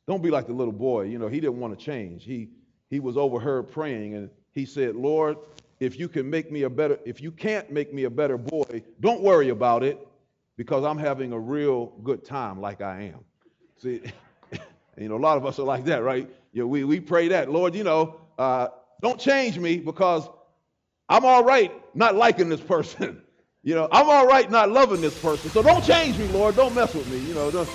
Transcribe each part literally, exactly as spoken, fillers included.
Don't be like the little boy. You know, he didn't want to change. He he was overheard praying, and he said, Lord, if you can make me a better, if you can't make me a better boy, don't worry about it, because I'm having a real good time like I am. See, you know, a lot of us are like that, right? You know, we, we pray that, Lord, you know, uh, don't change me, because I'm all right not liking this person. You know, I'm all right not loving this person. So don't change me, Lord. Don't mess with me. You know, don't.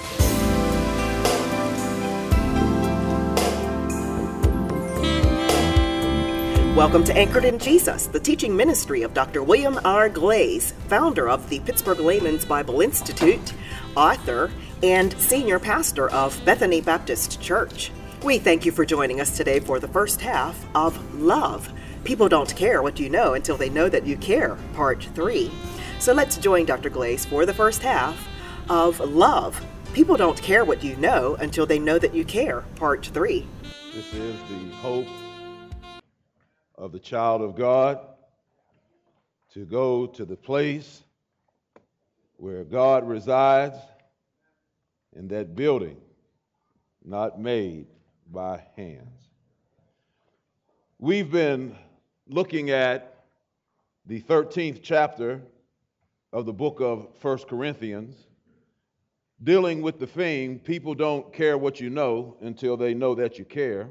Welcome to Anchored in Jesus, the teaching ministry of Doctor William R. Glaze, founder of the Pittsburgh Layman's Bible Institute, author, and senior pastor of Bethany Baptist Church. We thank you for joining us today for the first half of Love. People don't care what you know until they know that you care, part three. So let's join Doctor Glaze for the first half of Love. People don't care what you know until they know that you care, part three. This is the hope of the child of God, to go to the place where God resides, in that building not made by hands. We've been looking at the thirteenth chapter of the book of First Corinthians, dealing with the theme, people don't care what you know until they know that you care.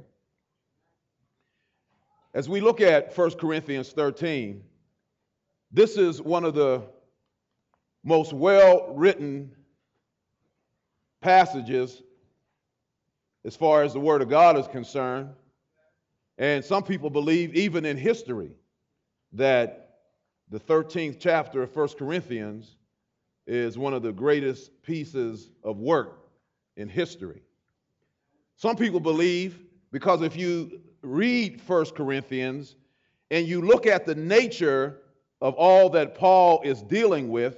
As we look at First Corinthians thirteen, this is one of the most well-written passages as far as the Word of God is concerned. And some people believe, even in history, that the thirteenth chapter of First Corinthians is one of the greatest pieces of work in history. Some people believe, because if you read First Corinthians and you look at the nature of all that Paul is dealing with,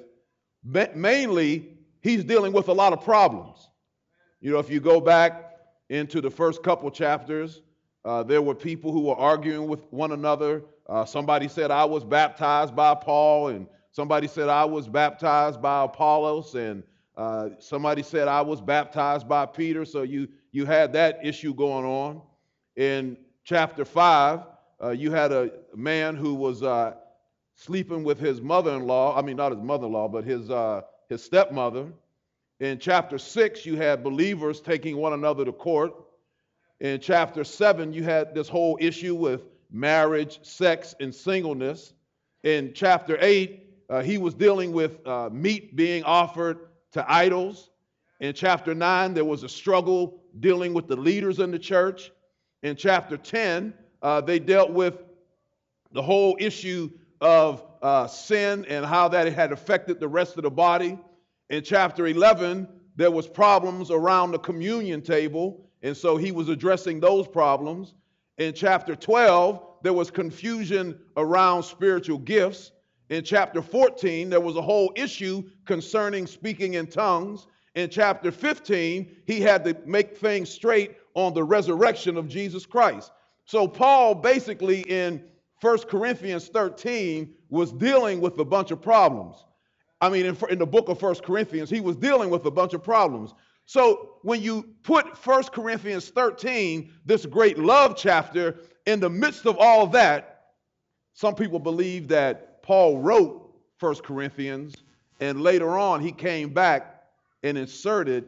mainly he's dealing with a lot of problems. You know, if you go back into the first couple chapters, uh, there were people who were arguing with one another. Uh, somebody said, I was baptized by Paul, and somebody said, I was baptized by Apollos, and uh, somebody said, I was baptized by Peter. So you, you had that issue going on. In chapter five, uh, you had a man who was uh, sleeping with his mother-in-law. I mean, not his mother-in-law, but his uh, his stepmother. In chapter six, you had believers taking one another to court. In chapter seven, you had this whole issue with marriage, sex, and singleness. In chapter eight, uh, he was dealing with uh, meat being offered to idols. In chapter nine, there was a struggle dealing with the leaders in the church. In chapter ten, uh, they dealt with the whole issue of uh, sin and how that had affected the rest of the body. In chapter eleven, there was problems around the communion table, and so he was addressing those problems. In chapter twelve, there was confusion around spiritual gifts. In chapter fourteen, there was a whole issue concerning speaking in tongues. In chapter fifteen, he had to make things straight on the resurrection of Jesus Christ. So Paul basically in First Corinthians thirteen was dealing with a bunch of problems. I mean, in, in the book of First Corinthians, he was dealing with a bunch of problems. So when you put First Corinthians thirteen, this great love chapter, in the midst of all that, some people believe that Paul wrote First Corinthians, and later on he came back and inserted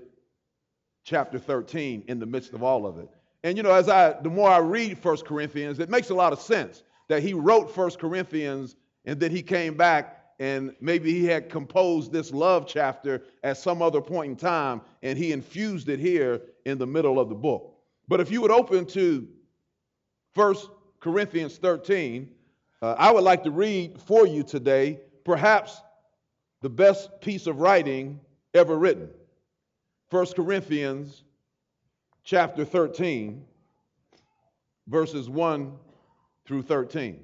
chapter thirteen in the midst of all of it. And you know, as I the more I read First Corinthians, it makes a lot of sense that he wrote First Corinthians and then he came back and maybe he had composed this love chapter at some other point in time and he infused it here in the middle of the book. But if you would open to First Corinthians thirteen, uh, I would like to read for you today perhaps the best piece of writing ever written. First Corinthians chapter thirteen, verses one through thirteen.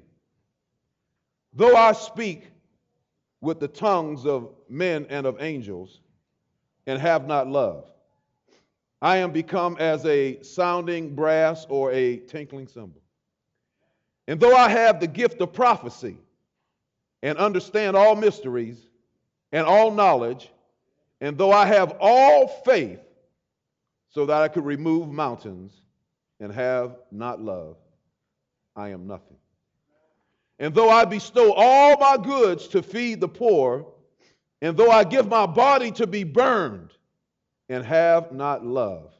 Though I speak with the tongues of men and of angels and have not love, I am become as a sounding brass or a tinkling cymbal. And though I have the gift of prophecy and understand all mysteries and all knowledge, and though I have all faith so that I could remove mountains, and have not love, I am nothing. And though I bestow all my goods to feed the poor, and though I give my body to be burned, and have not love,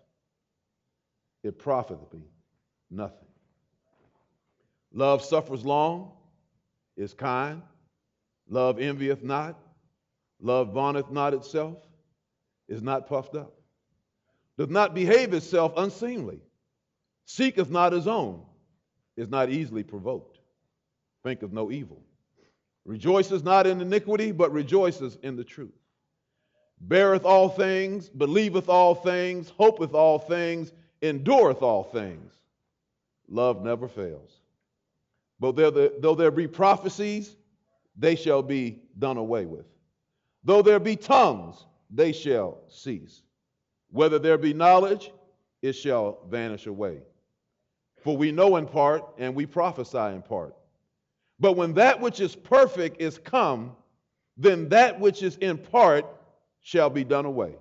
it profiteth me nothing. Love suffers long, is kind. Love envieth not. Love vaunteth not itself, is not puffed up, doth not behave itself unseemly, seeketh not his own, is not easily provoked, thinketh no evil, rejoiceth not in iniquity, but rejoiceth in the truth, beareth all things, believeth all things, hopeth all things, endureth all things. Love never fails. But though there be prophecies, they shall be done away with. Though there be tongues, they shall cease. Whether there be knowledge, it shall vanish away. For we know in part, and we prophesy in part. But when that which is perfect is come, then that which is in part shall be done away.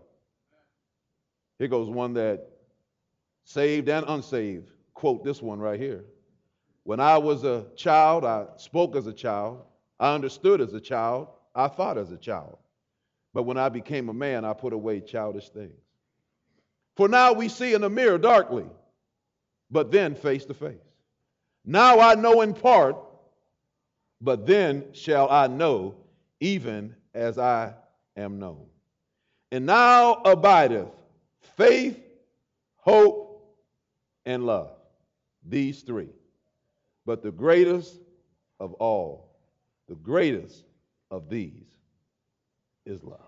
Here goes one that saved and unsaved quote this one right here. When I was a child, I spoke as a child. I understood as a child. I thought as a child. But when I became a man, I put away childish things. For now we see in a mirror darkly, but then face to face. Now I know in part, but then shall I know, even as I am known. And now abideth faith, hope, and love. These three. But the greatest of all, the greatest of these is love.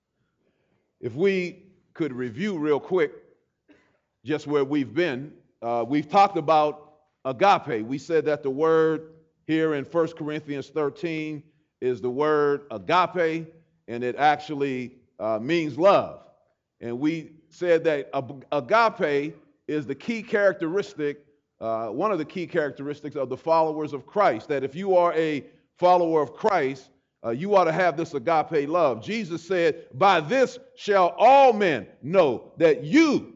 If we could review real quick just where we've been, uh, we've talked about agape. We said that the word here in First Corinthians thirteen is the word agape, and it actually uh, means love. And we said that agape is the key characteristic, uh, one of the key characteristics of the followers of Christ, that if you are a follower of Christ, uh, you ought to have this agape love. Jesus said, by this shall all men know that you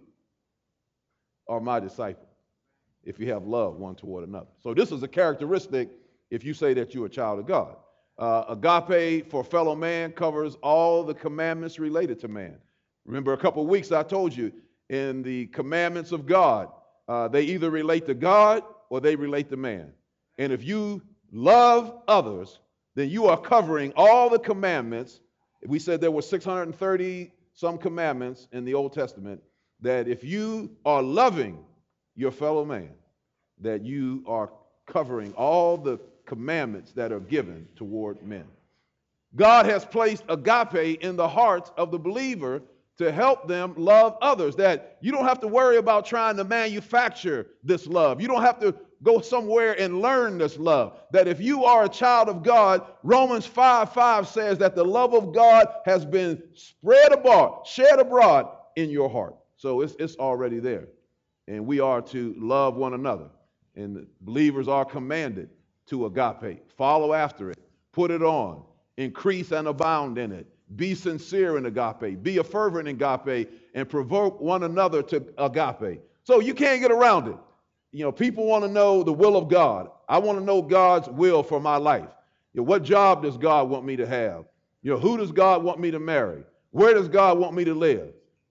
are my disciple, if you have love one toward another. So this is a characteristic if you say that you're a child of God. Uh, agape for fellow man covers all the commandments related to man. Remember a couple of weeks I told you in the commandments of God, uh, they either relate to God or they relate to man. And if you love others, then you are covering all the commandments. We said there were six hundred thirty some commandments in the Old Testament, that if you are loving your fellow man, that you are covering all the commandments that are given toward men. God has placed agape in the hearts of the believer to help them love others, that you don't have to worry about trying to manufacture this love. You don't have to go somewhere and learn this love. That if you are a child of God, Romans five five says that the love of God has been spread abroad, shared abroad in your heart. So it's, it's already there. And we are to love one another. And the believers are commanded to agape. Follow after it. Put it on. Increase and abound in it. Be sincere in agape. Be a fervent in agape, and provoke one another to agape. So you can't get around it. You know, people want to know the will of God. I want to know God's will for my life. You know, what job does God want me to have? You know, who does God want me to marry? Where does God want me to live?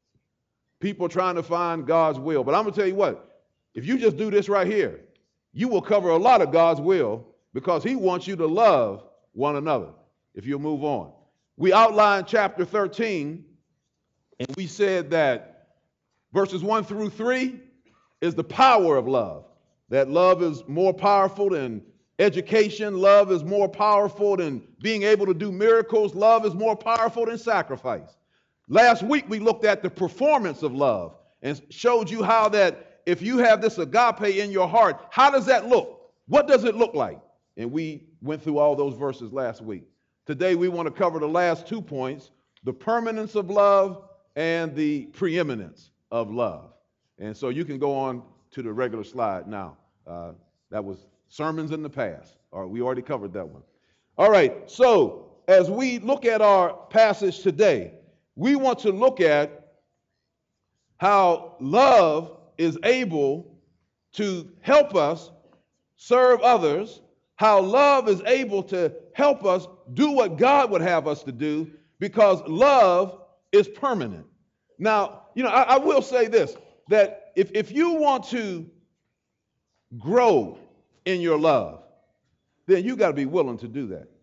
People trying to find God's will. But I'm going to tell you what, if you just do this right here, you will cover a lot of God's will, because he wants you to love one another. If you'll move on. We outlined chapter thirteen, and we said that verses one through three is the power of love. That love is more powerful than education. Love is more powerful than being able to do miracles. Love is more powerful than sacrifice. Last week we looked at the performance of love and showed you how that if you have this agape in your heart, how does that look? What does it look like? And we went through all those verses last week. Today we want to cover the last two points, the permanence of love and the preeminence of love. And so you can go on to the regular slide now. Uh, that was sermons in the past. All right, we already covered that one. All right, so as we look at our passage today, we want to look at how love is able to help us serve others, how love is able to help us do what God would have us to do, because love is permanent. Now, you know, I, I will say this, that if, if you want to grow in your love, then you got to be willing to do that.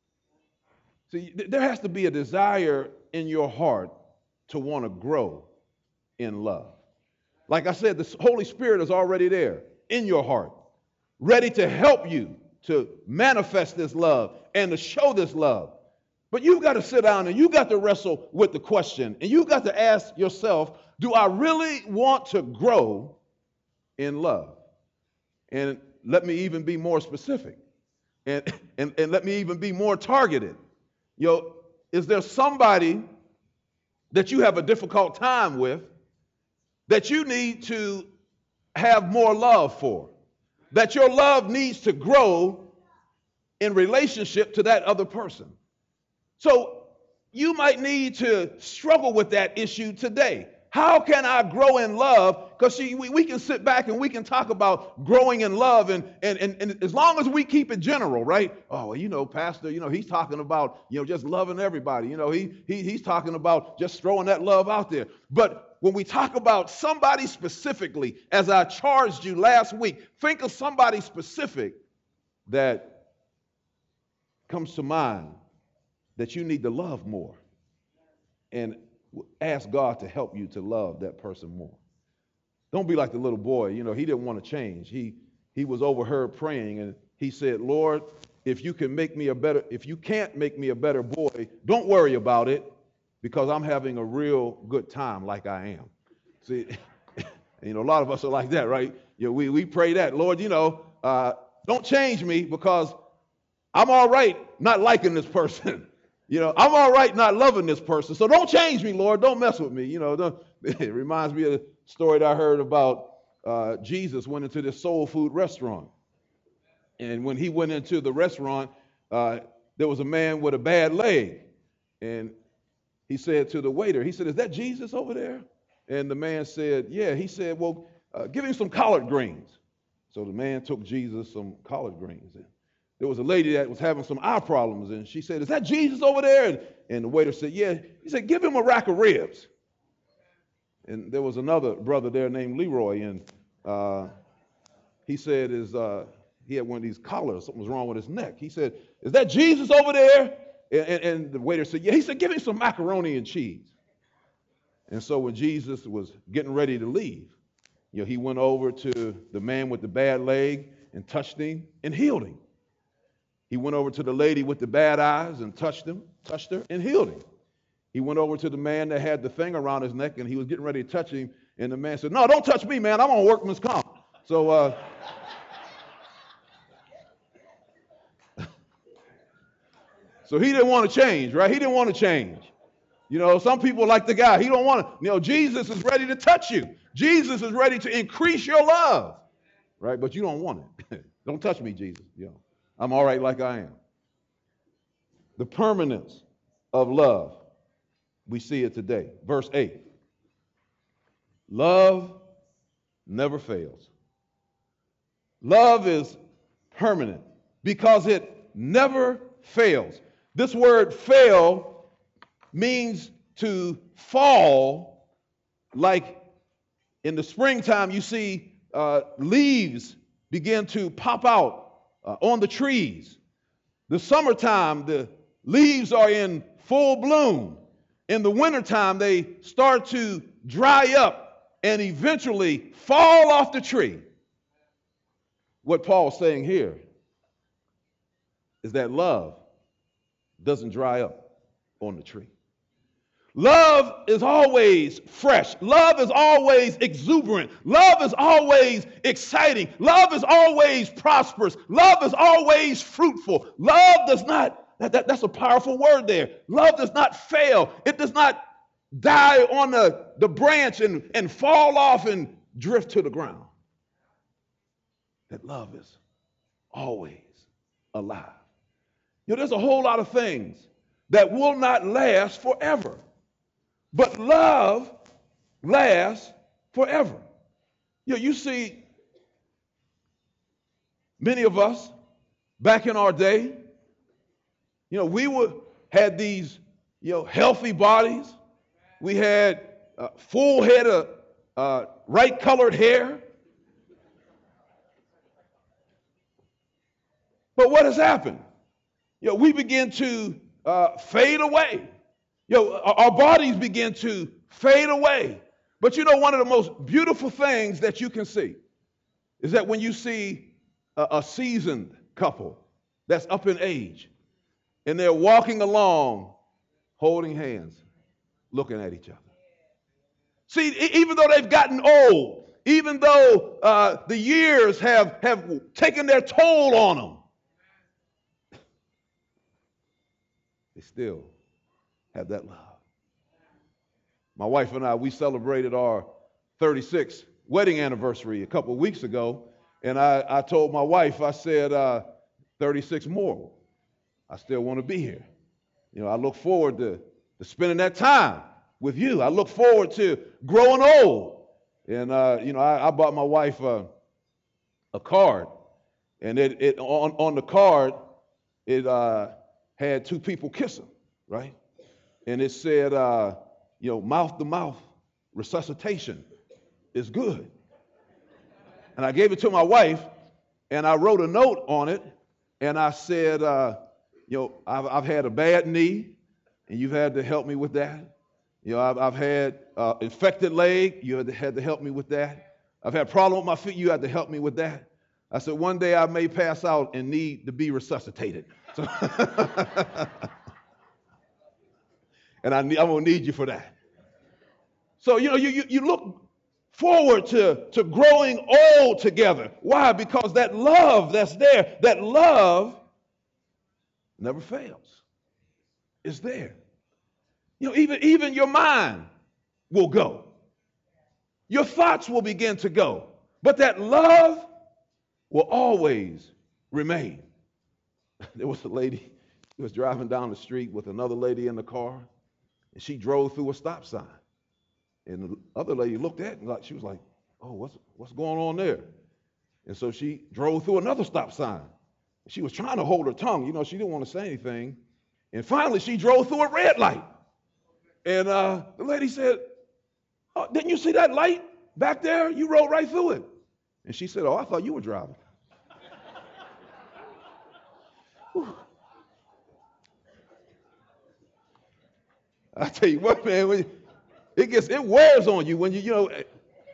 See, there has to be a desire in your heart to want to grow in love. Like I said, the Holy Spirit is already there in your heart, ready to help you to manifest this love and to show this love. But you've got to sit down and you got to wrestle with the question, and you've got to ask yourself, do I really want to grow in love? And let me even be more specific, and, and, and let me even be more targeted. You know, is there somebody that you have a difficult time with that you need to have more love for? That your love needs to grow in relationship to that other person. So you might need to struggle with that issue today. How can I grow in love? Because we, we can sit back and we can talk about growing in love, and, and, and, and as long as we keep it general, right? Oh, well, you know, Pastor, you know, he's talking about, you know, just loving everybody. You know, he, he he's talking about just throwing that love out there. But when we talk about somebody specifically, as I charged you last week, think of somebody specific that comes to mind that you need to love more, and ask God to help you to love that person more. Don't be like the little boy. You know, he didn't want to change. He he was overheard praying, and he said, Lord, if you can make me a better, if you can't make me a better boy, don't worry about it, because I'm having a real good time like I am. See, you know, a lot of us are like that, right? You know, we, we pray that, Lord, you know, uh, don't change me, because I'm all right not liking this person. You know, I'm all right not loving this person. So don't change me, Lord. Don't mess with me. You know, don't, it reminds me of the story that I heard about uh, Jesus went into this soul food restaurant. And when he went into the restaurant, uh, there was a man with a bad leg. And he said to the waiter, he said, is that Jesus over there? And the man said, yeah. He said, well, uh, give him some collard greens. So the man took Jesus some collard greens. And there was a lady that was having some eye problems, and she said, is that Jesus over there? And, and the waiter said, yeah. He said, give him a rack of ribs. And there was another brother there named Leroy, and uh, he said, is uh, he had one of these collars, something was wrong with his neck. He said, is that Jesus over there? And, and, and the waiter said, yeah. He said, give him some macaroni and cheese. And so when Jesus was getting ready to leave, you know, he went over to the man with the bad leg and touched him and healed him. He went over to the lady with the bad eyes and touched him, touched her, and healed him. He went over to the man that had the thing around his neck, and he was getting ready to touch him, and the man said, no, don't touch me, man. I'm on workman's comp. So, uh, so he didn't want to change, right? He didn't want to change. You know, some people like the guy. He don't want to, you know, Jesus is ready to touch you. Jesus is ready to increase your love, right? But you don't want it. Don't touch me, Jesus, you know. I'm all right like I am. The permanence of love, we see it today. Verse eight. Love never fails. Love is permanent because it never fails. This word fail means to fall, like in the springtime you see uh, leaves begin to pop out Uh, on the trees. The summertime, the leaves are in full bloom. In the wintertime, they start to dry up and eventually fall off the tree. What Paul's saying here is that love doesn't dry up on the tree. Love is always fresh. Love is always exuberant. Love is always exciting. Love is always prosperous. Love is always fruitful. Love does not, that, that, that's a powerful word there. Love does not fail. It does not die on the, the branch and, and fall off and drift to the ground. That love is always alive. You know, there's a whole lot of things that will not last forever. But love lasts forever. You know, you see, many of us back in our day, you know, we were had these, you know, healthy bodies. We had a full head of uh, right colored hair. But what has happened? You know, we begin to uh, fade away. You know, our, our bodies begin to fade away. But you know, one of the most beautiful things that you can see is that when you see a, a seasoned couple that's up in age and they're walking along holding hands, looking at each other. See, even though they've gotten old, even though uh, the years have, have taken their toll on them, they still have that love. My wife and I, we celebrated our thirty-sixth wedding anniversary a couple of weeks ago, and I, I told my wife, I said, uh, thirty-six more. I still want to be here. You know, I look forward to, to spending that time with you. I look forward to growing old. And, uh, you know, I, I bought my wife a, a card, and it, it on, on the card, it uh, had two people kissing, right? And it said, uh, you know, mouth-to-mouth resuscitation is good. And I gave it to my wife, and I wrote a note on it, and I said, uh, you know, I've, I've had a bad knee, and you've had to help me with that. You know, I've, I've had uh, infected leg. You had to, had to help me with that. I've had a problem with my feet. You had to help me with that. I said, one day I may pass out and need to be resuscitated. So and I, I'm going to need you for that. So, you know, you, you, you look forward to, to growing old together. Why? Because that love that's there, that love never fails. It's there. You know, even, even your mind will go. Your thoughts will begin to go. But that love will always remain. There was a lady who was driving down the street with another lady in the car, and she drove through a stop sign. And the other lady looked at it, and like, she was like, oh, what's, what's going on there? And so she drove through another stop sign. She was trying to hold her tongue. You know, she didn't want to say anything. And finally, she drove through a red light. And uh, the lady said, oh, didn't you see that light back there? You rode right through it. And she said, oh, I thought you were driving. I tell you what, man, when you, it gets, it wears on you when you, you know, it,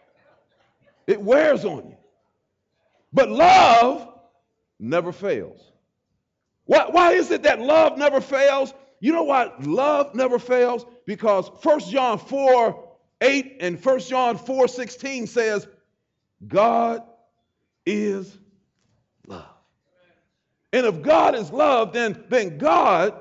it wears on you. But love never fails. Why, why is it that love never fails? You know why love never fails? Because First John four eight and First John four sixteen says, God is love. And if God is love, then, then God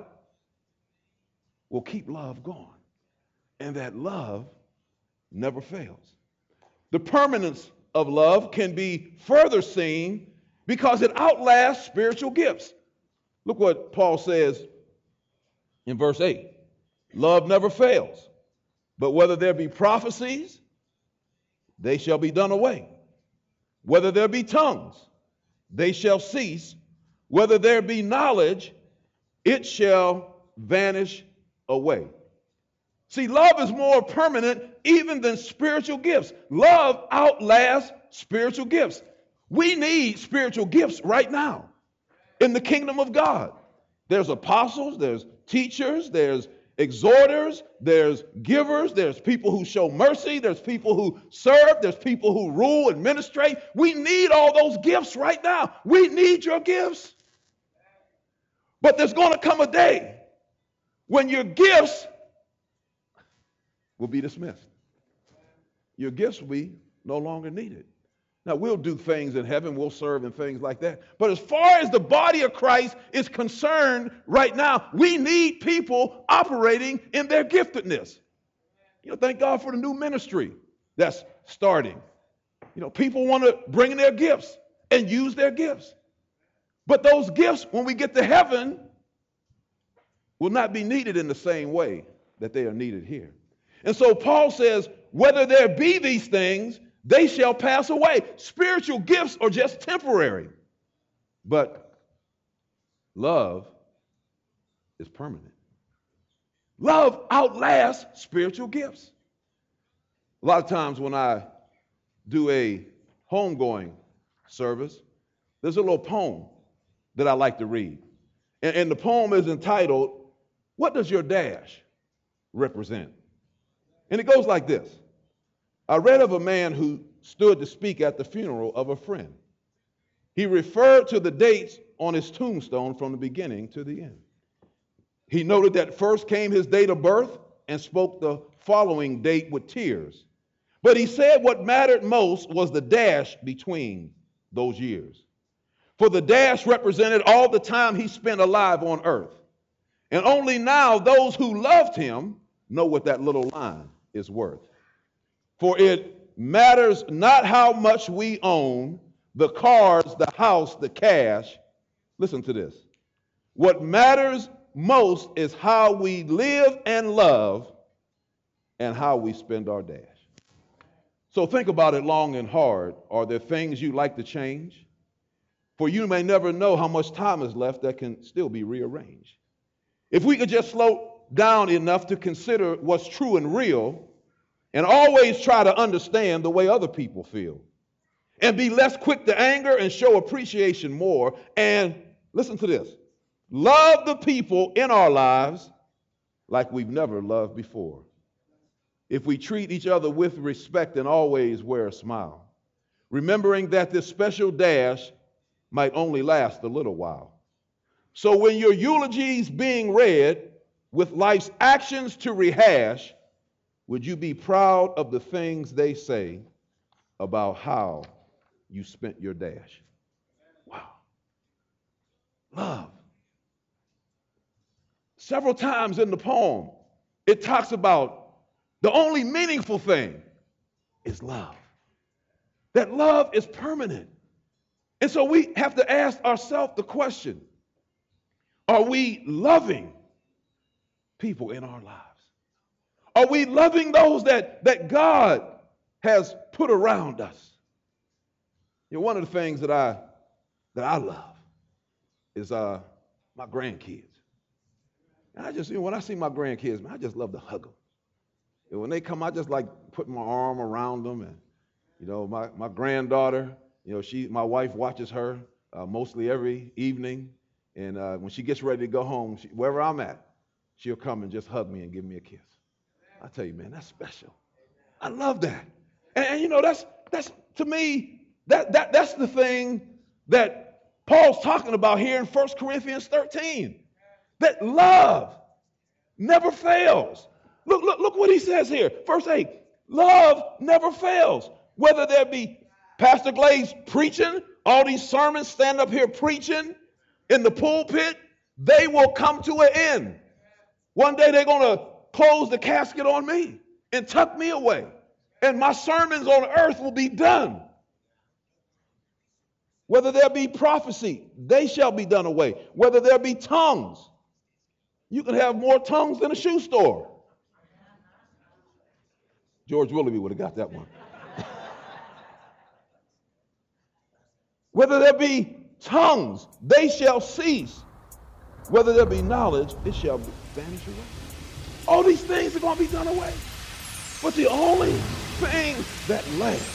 will keep love going. And that love never fails. The permanence of love can be further seen because it outlasts spiritual gifts. Look what Paul says in verse eight. Love never fails, but whether there be prophecies, they shall be done away. Whether there be tongues, they shall cease. Whether there be knowledge, it shall vanish away. See, love is more permanent even than spiritual gifts. Love outlasts spiritual gifts. We need spiritual gifts right now in the kingdom of God. There's apostles, there's teachers, there's exhorters, there's givers, there's people who show mercy, there's people who serve, there's people who rule, administrate. We need all those gifts right now. We need your gifts. But there's going to come a day when your gifts will be dismissed. Your gifts will be no longer needed. Now, we'll do things in heaven, we'll serve and things like that. But as far as the body of Christ is concerned right now, we need people operating in their giftedness. You know, thank God for the new ministry that's starting. You know, people want to bring their gifts and use their gifts. But those gifts, when we get to heaven, will not be needed in the same way that they are needed here. And so Paul says, whether there be these things, they shall pass away. Spiritual gifts are just temporary, but love is permanent. Love outlasts spiritual gifts. A lot of times when I do a homegoing service, there's a little poem that I like to read. And, and the poem is entitled, "What Does Your Dash Represent?" And it goes like this. I read of a man who stood to speak at the funeral of a friend. He referred to the dates on his tombstone from the beginning to the end. He noted that first came his date of birth and spoke the following date with tears. But he said what mattered most was the dash between those years. For the dash represented all the time he spent alive on earth. And only now those who loved him know what that little line is worth. For it matters not how much we own, the cars, the house, the cash. Listen to this. What matters most is how we live and love and how we spend our dash. So think about it long and hard. Are there things you'd like to change? For you may never know how much time is left that can still be rearranged. If we could just slow down enough to consider what's true and real and always try to understand the way other people feel and be less quick to anger and show appreciation more, and listen to this, love the people in our lives like we've never loved before. If we treat each other with respect and always wear a smile, remembering that this special dash might only last a little while. So when your eulogy's being read with life's actions to rehash, would you be proud of the things they say about how you spent your dash? Wow. Love. Several times in the poem, it talks about the only meaningful thing is love. That love is permanent. And so we have to ask ourselves the question, are we loving people in our lives? Are we loving those that, that God has put around us? You know, one of the things that I that I love is uh, my grandkids. And I just, you know, when I see my grandkids, man, I just love to hug them. And when they come, I just like putting my arm around them. And, you know, my, my granddaughter, you know, she, my wife watches her uh, mostly every evening. And uh, when she gets ready to go home, she, wherever I'm at, she'll come and just hug me and give me a kiss. I tell you, man, that's special. I love that. And, and you know, that's, that's to me, that, that, that's the thing that Paul's talking about here in First Corinthians thirteen. That love never fails. Look, look, look what he says here. Verse eight, love never fails. Whether there be Pastor Glaze preaching, all these sermons stand up here preaching in the pulpit, they will come to an end. One day they're going to close the casket on me and tuck me away. And my sermons on earth will be done. Whether there be prophecy, they shall be done away. Whether there be tongues, you can have more tongues than a shoe store. George Willoughby would have got that one. Whether there be tongues, they shall cease. Whether there be knowledge, it shall vanish away. All these things are going to be done away. But the only thing that lasts.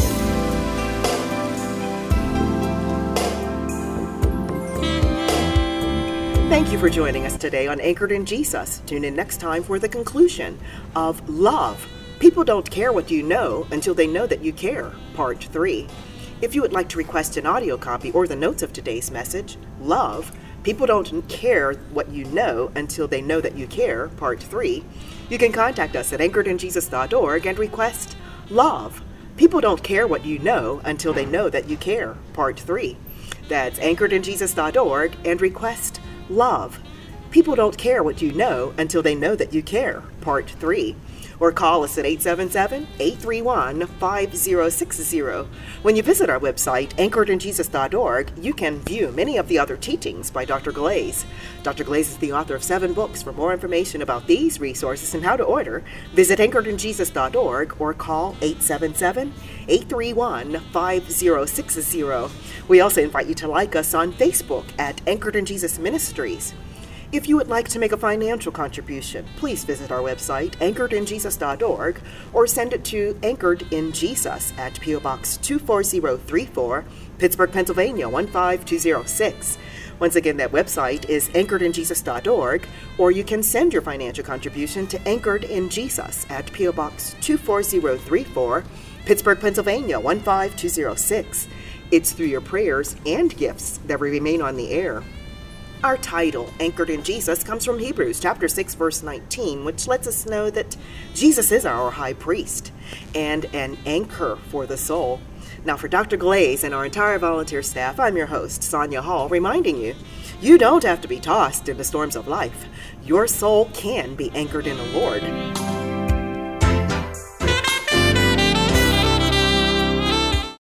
Thank you for joining us today on Anchored in Jesus. Tune in next time for the conclusion of Love. People don't care what you know until they know that you care, Part three. If you would like to request an audio copy or the notes of today's message, Love, People Don't Care What You Know Until They Know That You Care, Part three, you can contact us at anchored in jesus dot org and request Love. People Don't Care What You Know Until They Know That You Care, Part three. That's anchored in jesus dot org and request Love. People don't care what you know until they know that you care, Part three. or call us at eight seven seven, eight three one, five zero six zero. When you visit our website, anchored in jesus dot org, you can view many of the other teachings by Doctor Glaze. Doctor Glaze is the author of seven books. For more information about these resources and how to order, visit anchored in jesus dot org or call eight seven seven, eight three one, five zero six zero. We also invite you to like us on Facebook at Anchored in Jesus Ministries. If you would like to make a financial contribution, please visit our website, anchored in jesus dot org, or send it to Anchored in Jesus at P O Box two four zero three four, Pittsburgh, Pennsylvania one five two zero six. Once again, that website is anchored in jesus dot org, or you can send your financial contribution to Anchored in Jesus at P O Box two four zero three four, Pittsburgh, Pennsylvania one five two zero six. It's through your prayers and gifts that we remain on the air. Our title, Anchored in Jesus, comes from Hebrews chapter six, verse nineteen, which lets us know that Jesus is our high priest and an anchor for the soul. Now, for Doctor Glaze and our entire volunteer staff, I'm your host, Sonia Hall, reminding you, you don't have to be tossed in the storms of life. Your soul can be anchored in the Lord.